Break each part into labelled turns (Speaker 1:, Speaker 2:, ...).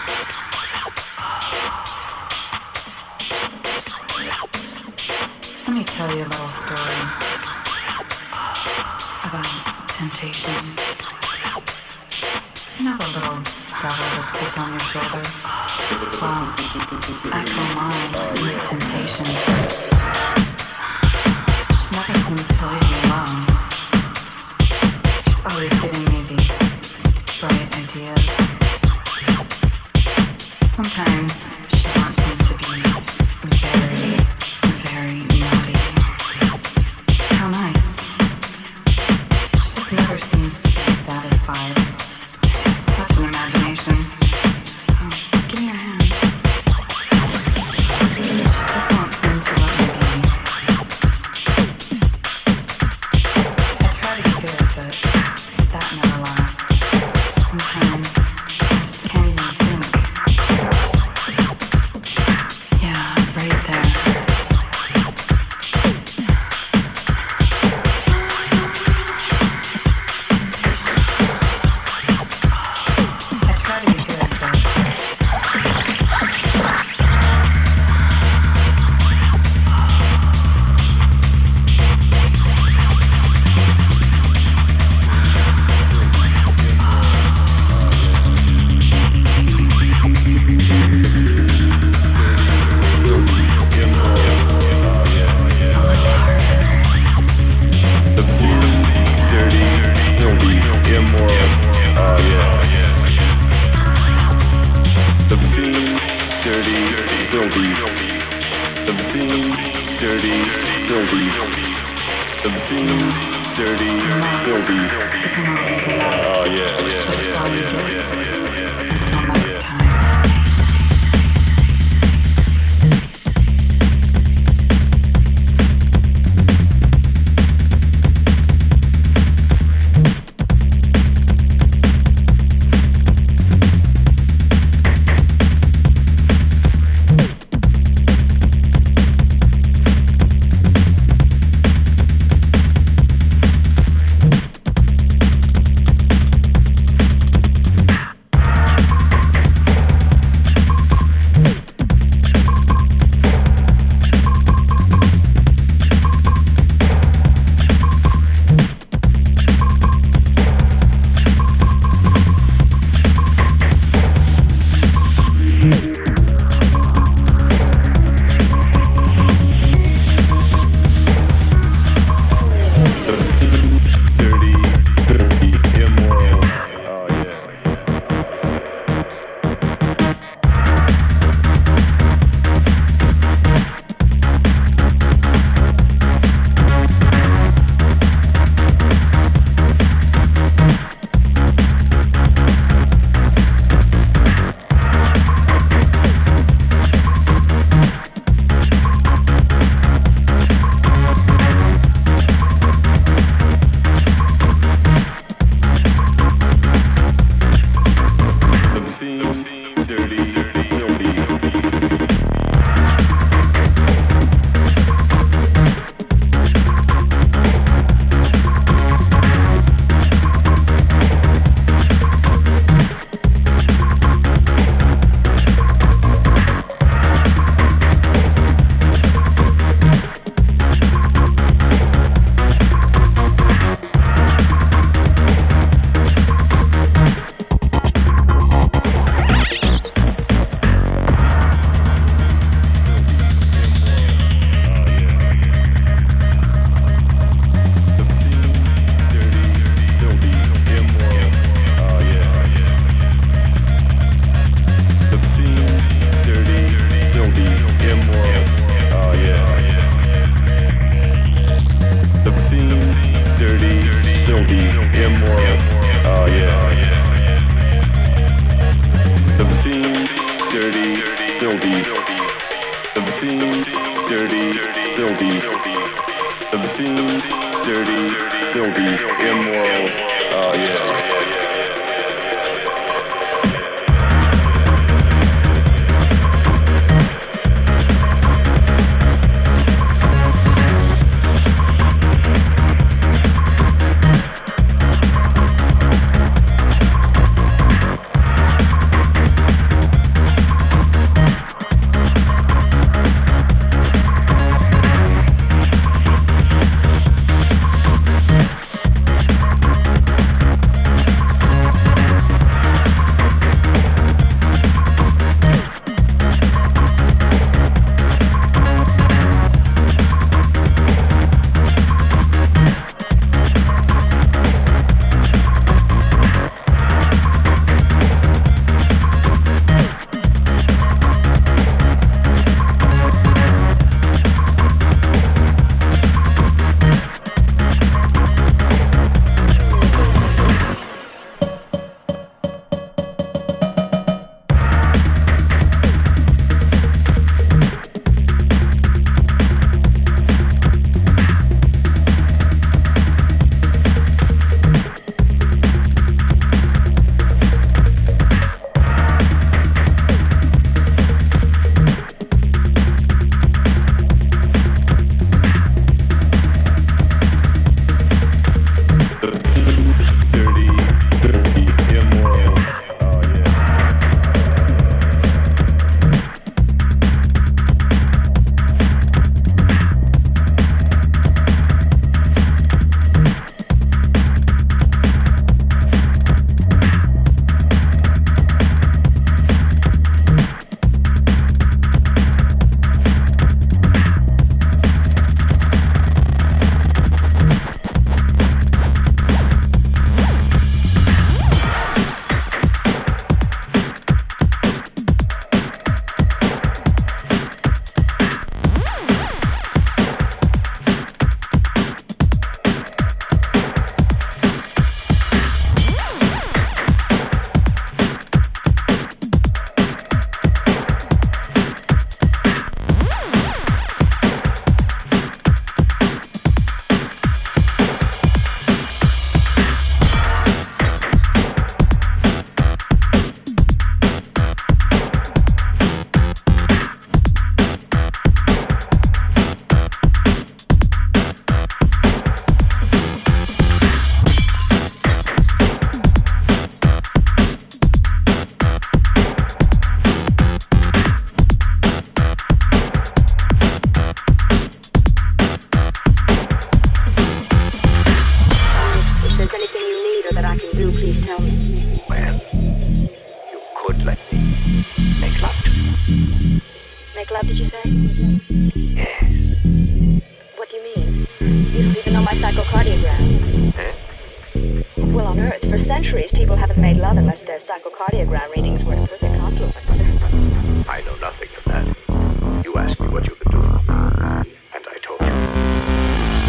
Speaker 1: Let me tell you a little story about temptation. You know the little devil that sits on your shoulder? Well, actual mine is temptation. She never seems to leave me alone. She's always giving me these bright ideas. Sometimes she wants me to be very, very naughty. How nice. She just never seems to be satisfied. Such an imagination. Oh, give me your hand. She just wants me to let me be. I try to be good, but that never lasts. Sometimes I just can't even think. Yeah, right there. I try to be good, but so much time.
Speaker 2: Make love to me.
Speaker 3: Make love, did you say?
Speaker 2: Yes.
Speaker 3: What do you mean? You don't even know my psychocardiogram.
Speaker 2: Eh?
Speaker 3: Well, on Earth, for centuries, people haven't made love unless their psychocardiogram readings were in perfect confluence.
Speaker 2: I know nothing of that. You asked me what you could do for me, and I told you.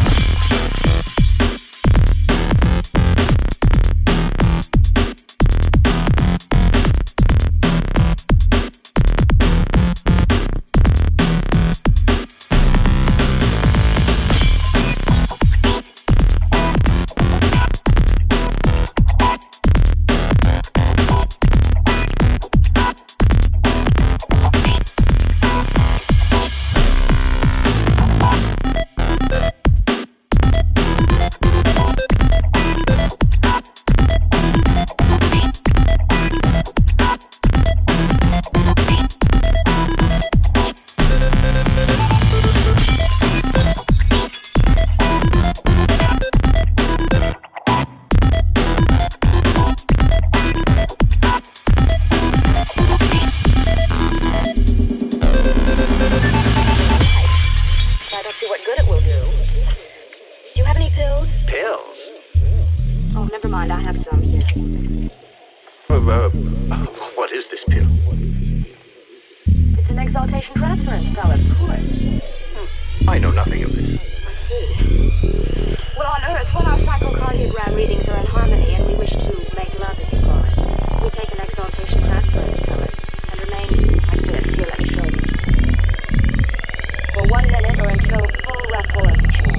Speaker 2: What is this pill?
Speaker 3: It's an exaltation transference pellet, of course.
Speaker 2: I know nothing of this.
Speaker 3: I see. Well, on Earth, when our psychocardiogram readings are in harmony and we wish to make love, if you call it, we take an exaltation transference pellet and remain like this. Here, let me show you. For 1 minute or until full rapport is achieved.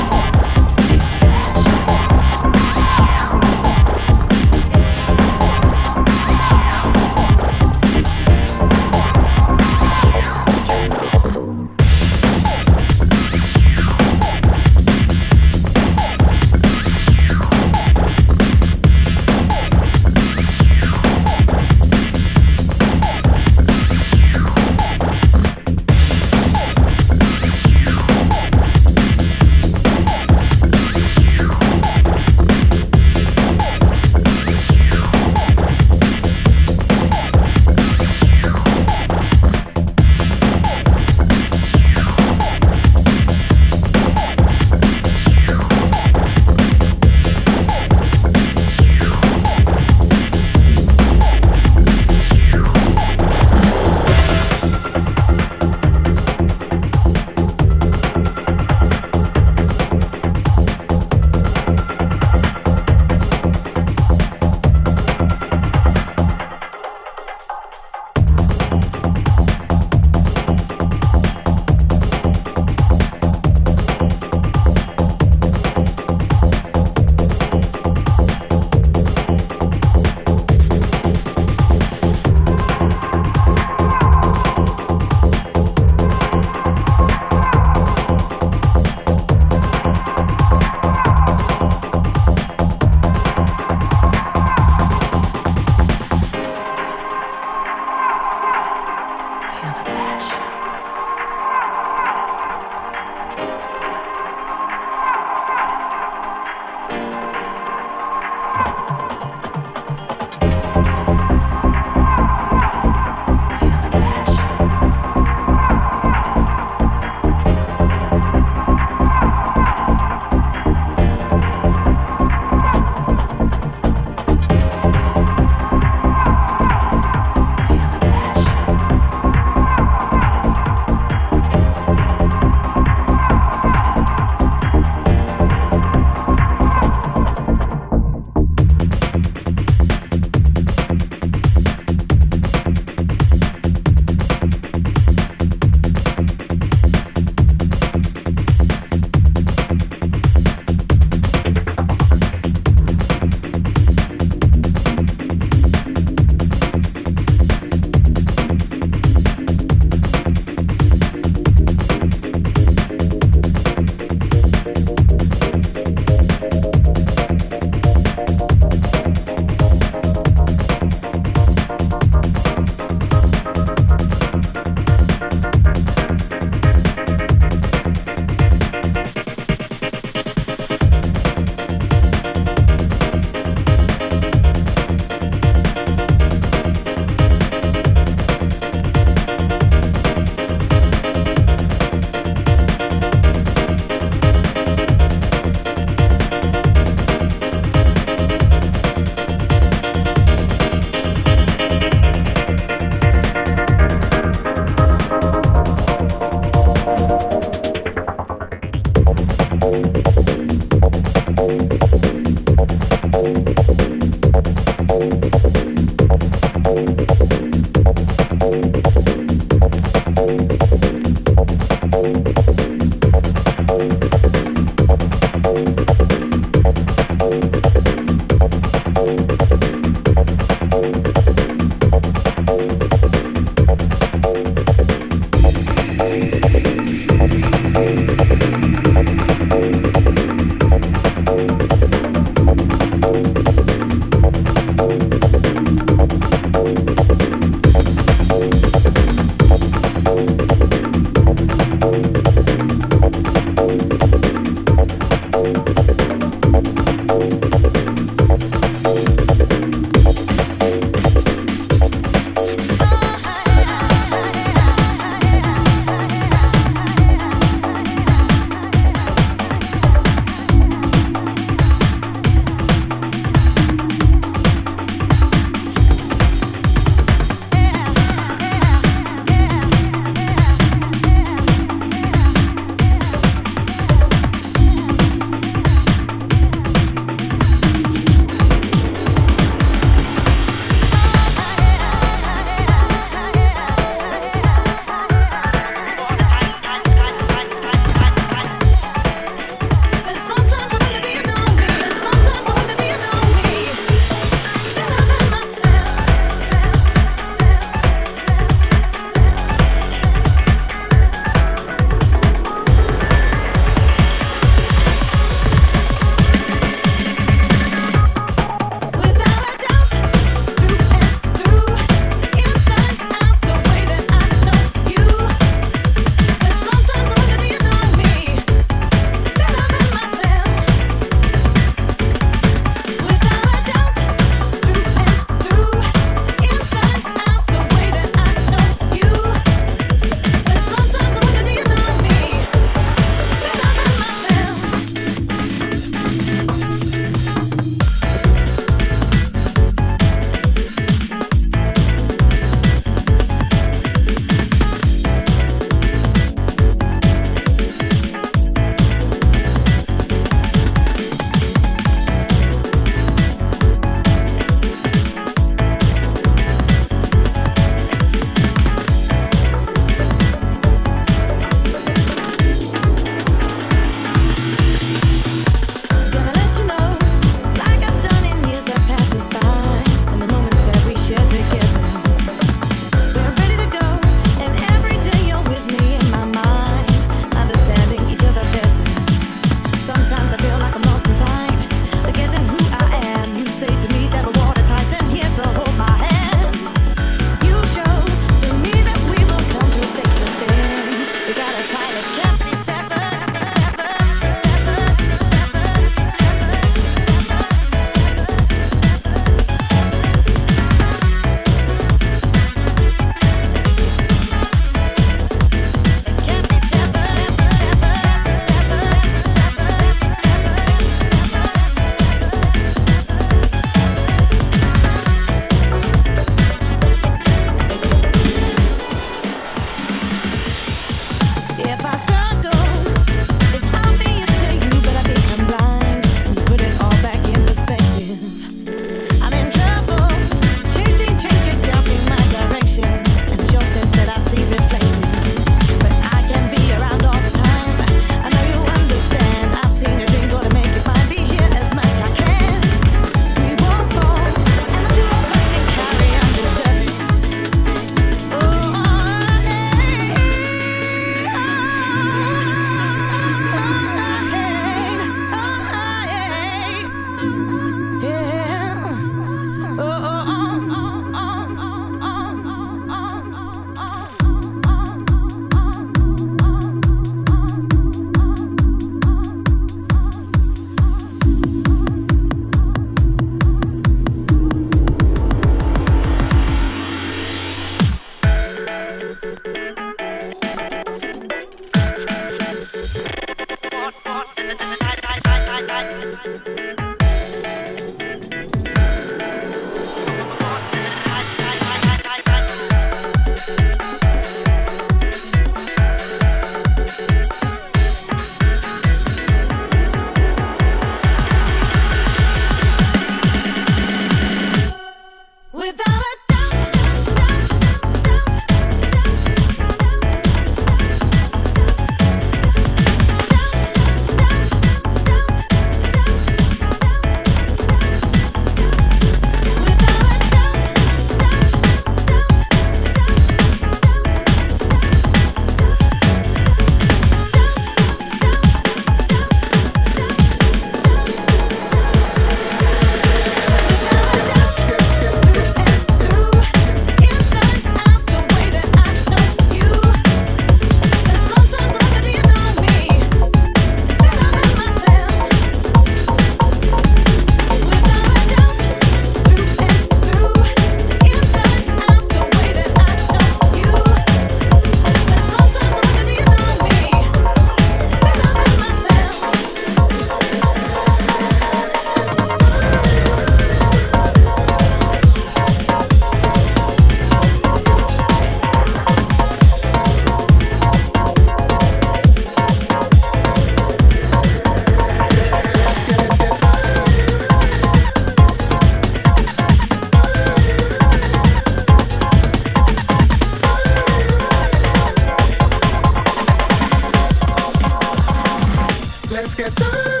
Speaker 4: let's get dirty.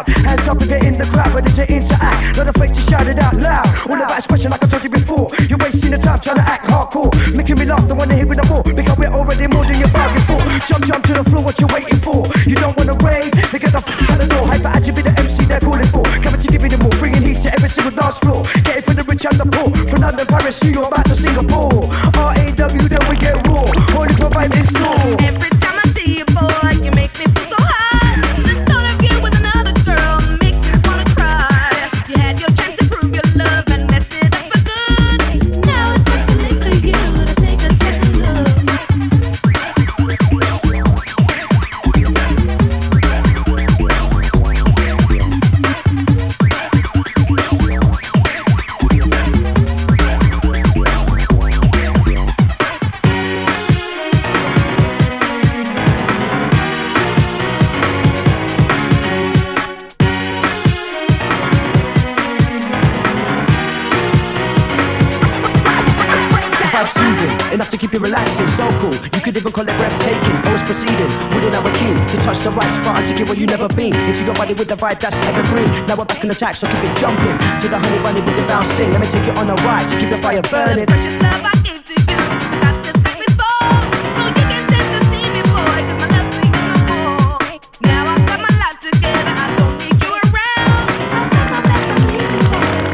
Speaker 4: out. Hands up if you're in the crowd, ready to interact. Not afraid to shout it out loud. All about expression like I told you before. You're wasting the time trying to act hardcore. Making me laugh, don't wanna hear it no more. Because we're already more than you're bargained for. Jump to the floor, what you waiting for? You don't wanna rave? They get the f*** out the door. Hyper at you be the MC they're calling for. Coming to give you the more, bringing heat to every single dance floor. Get it for the rich and the poor. From London, Paris, New York, back to Singapore. R.A.W. then we get raw. Only for vibe in store.
Speaker 5: Every time I see you, boy, you make me feel so high. The thought of you with another girl makes me wanna cry. You had your chance to prove your love and messed it up for good. Now it's way too late for you to take a second look.
Speaker 4: Enough to keep you relaxing, so cool. You could even call it breathtaking. Always proceeding, within our key to touch the right spot and take it where you never been. Into your body with the vibe that's evergreen. Now we're back on attack, so keep it jumping. To the honey bunny with the bouncing. Let me take you on a ride to keep the fire burning.
Speaker 5: The precious love I gave to you, got to thank me for. No, you can stand to see me, boy, 'cause my love for you is no more. Now I've got my life together, I don't need you around. I've got my back, so you can control it.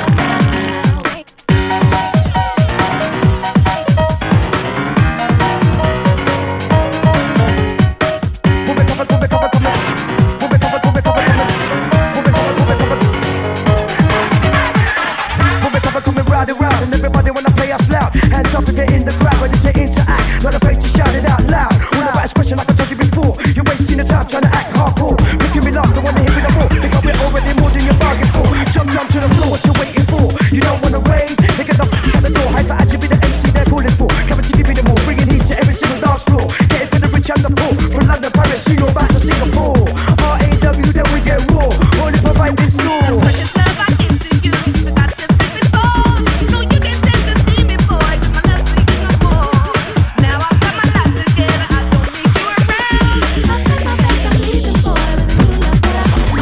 Speaker 4: And everybody wanna play us loud. Hands up if you're in the crowd, ready to interact. Not afraid to shout it out loud. All about expression like I told you before. You're wasting the time trying to act hardcore. Making me laugh, don't wanna hear it no more. Because we're already more than you're bargained for. Jump to the floor, what you waiting for? You don't wanna rave? They get the f*** out the door. Hyper at you be the MC they're calling for. Coming to give you the more, bringing heat to every single dance floor. Get it for the rich and the poor. From London, Paris, New York, back to Singapore. R.A.W. then we get raw. Only for vibe in store.
Speaker 5: Precious love I give to you, got to thank me for. No, you can stand to see me, boy, 'cause my love for you is no more. Now I've got my life together, I don't need you around. I've got my back, I'm leaving, boy, with a cool love that I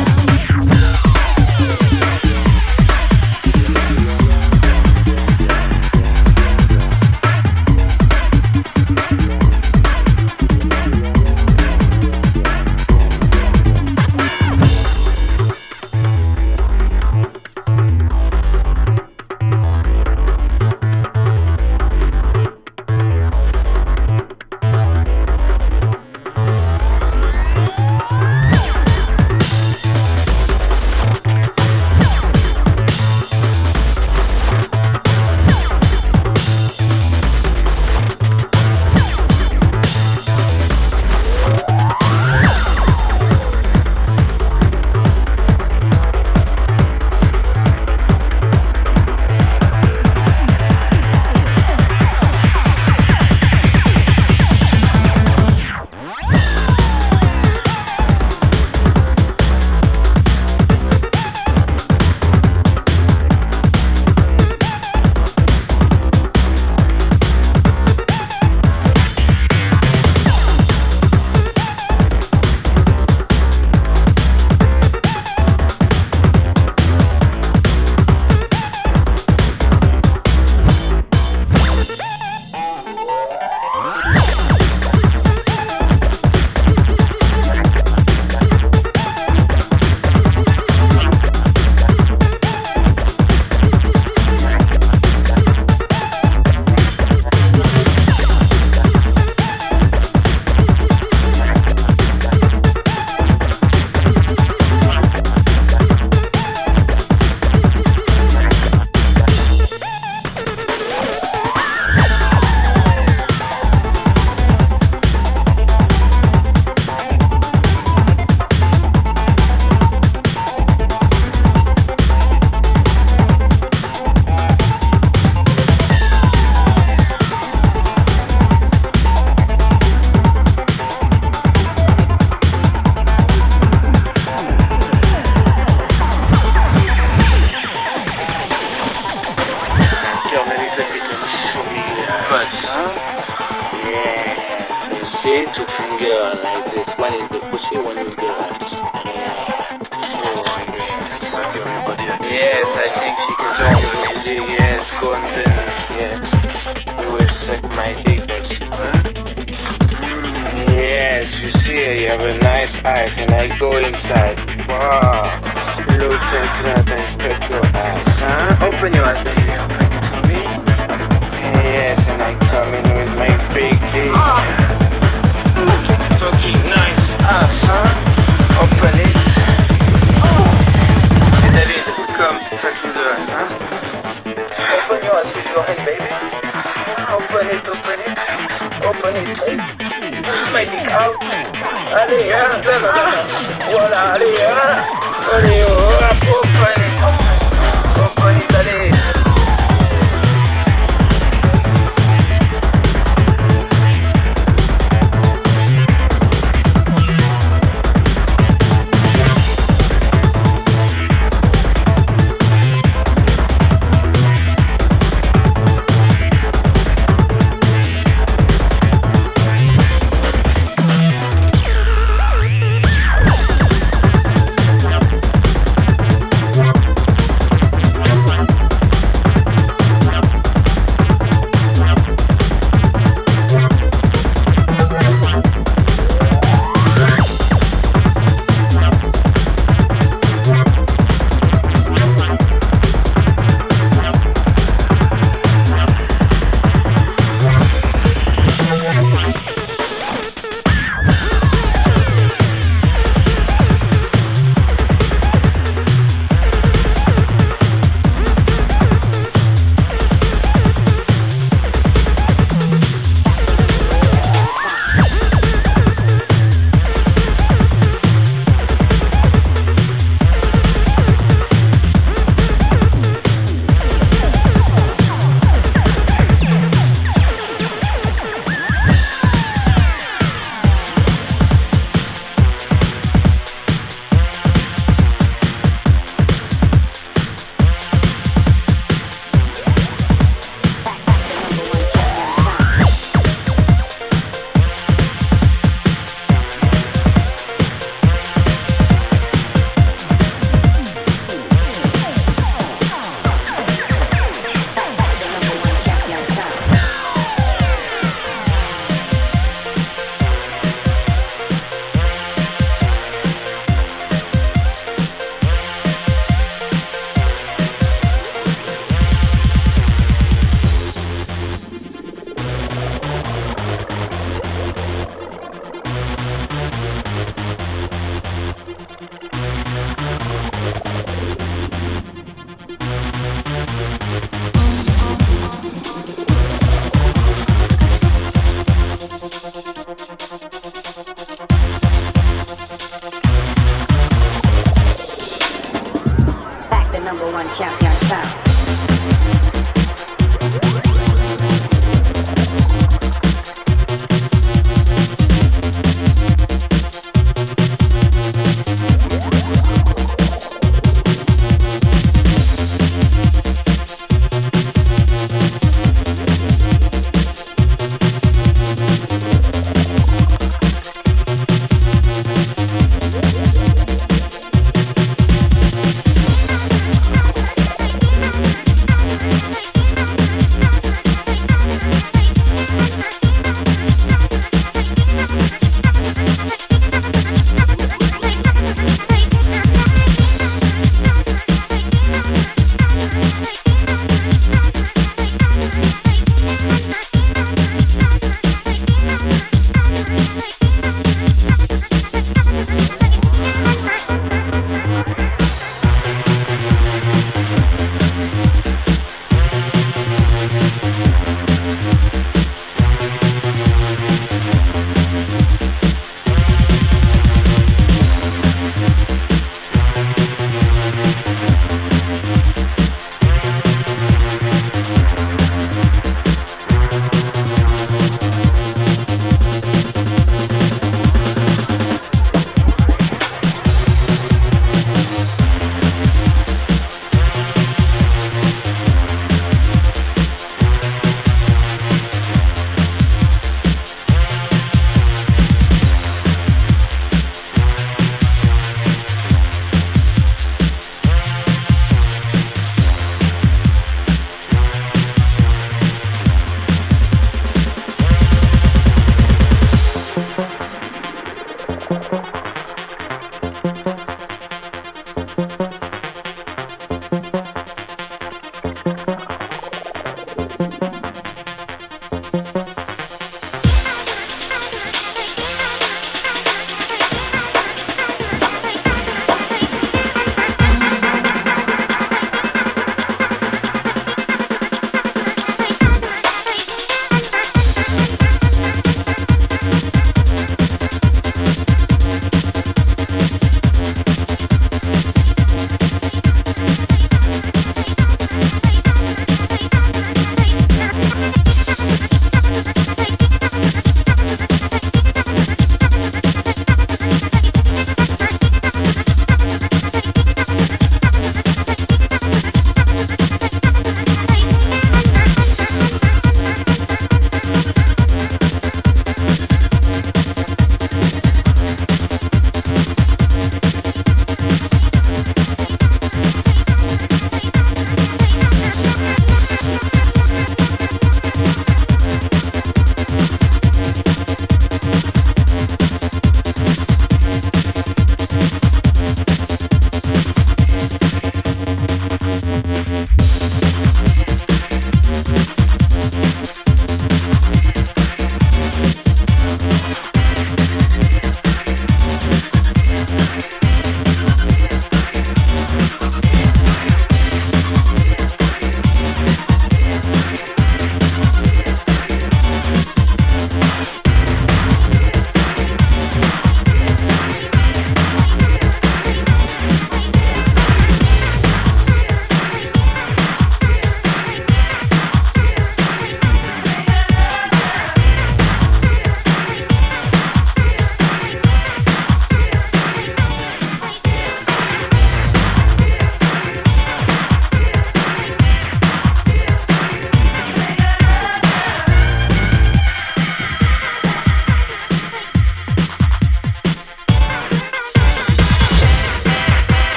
Speaker 6: see, to finger like this. One is the pussy, one is the ass. my dickness, huh? Yes, you see, you have a nice eyes, and I go inside. Wow, look at that and stretch your ass, huh? Open your eyes, baby, open it for me. Yes, and I come in with my big dick. Fucking nice ass, huh? Open it. And that is, come, touching the ass, huh? Open your eyes with your hand, baby. Open it, open it. Open it, baby. My dick out. Allez, hein, voilà, allez, hein. Allez, hop, open it. Open it, allez.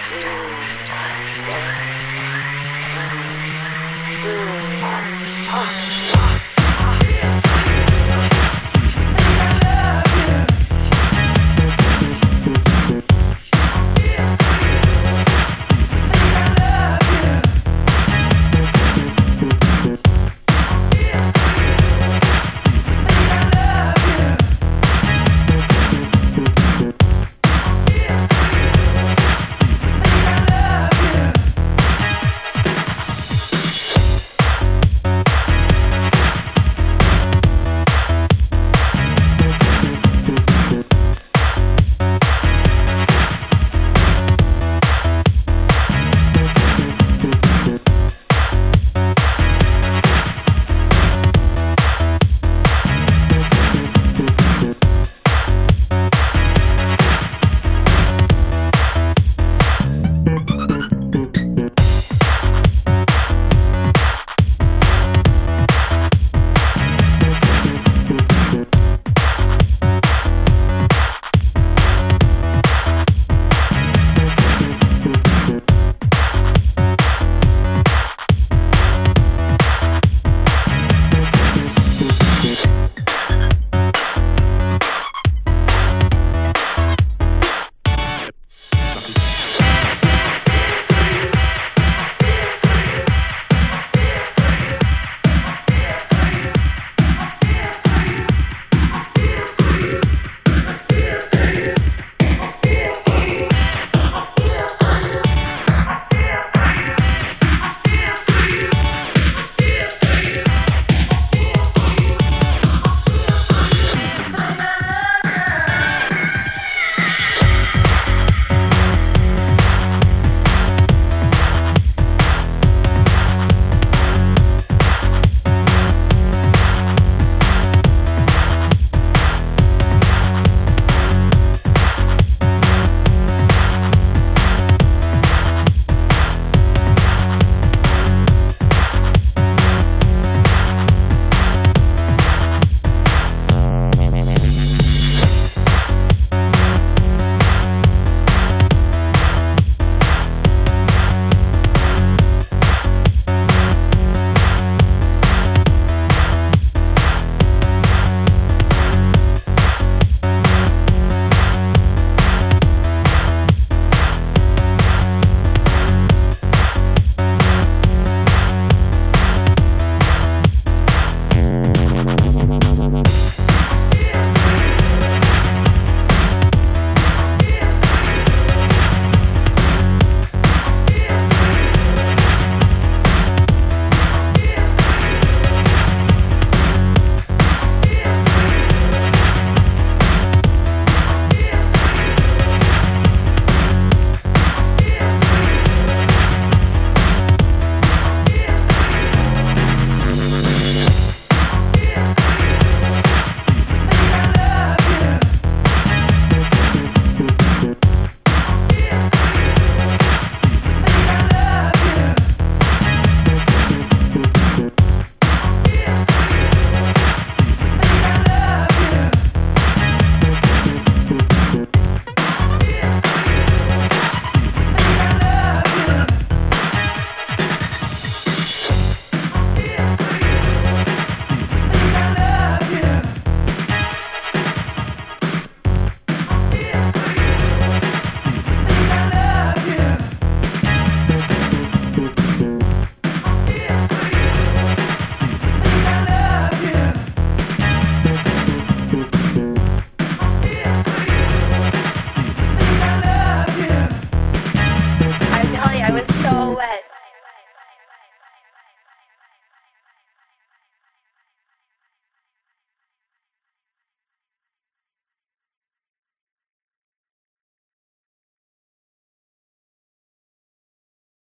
Speaker 6: Mm.